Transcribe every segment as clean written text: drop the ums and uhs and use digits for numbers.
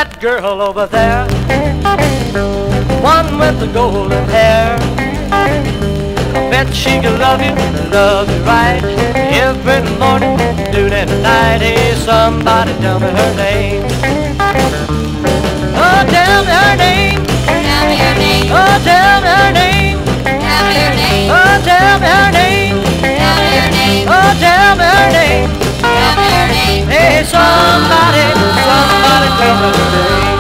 that girl over there, one with the golden hair. I bet she can love you right, every morning, noon and night. Hey, somebody tell me her name. Oh, tell me her name. Tell me her name. Oh, tell me her name. Tell me her name. Oh, tell me her name. Tell me her name. Oh, tell me her name. Tell me her name. Hey, somebody tell me her name.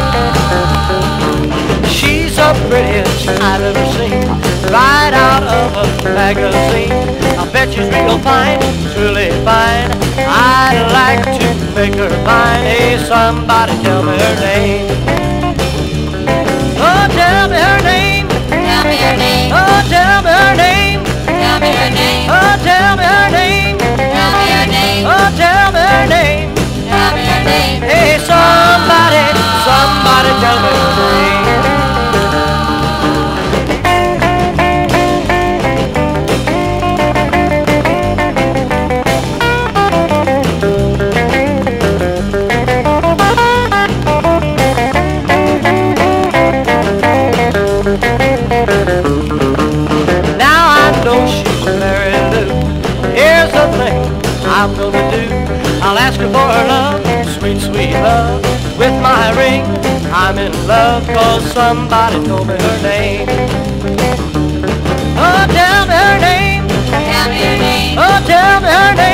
She's the prettiest I've ever seen, right out of a magazine. I bet she's real fine, truly fine. I'd like to make her mine. Hey, somebody tell me her name. Oh, tell me her name. Tell me her name. Oh, tell me her name. Tell me her name. Oh, tell me her name. Tell me her name. Oh, tell me her name. Tell me her name. Hey, somebody tell me her name. Now I know she's married Lou. Here's the thing I'm gonna do. I'll ask her for her love, sweet, sweet love. With my ring, I'm in love, 'cause somebody told me her name. Oh, tell me her name. Tell me her name. Oh, tell me her name.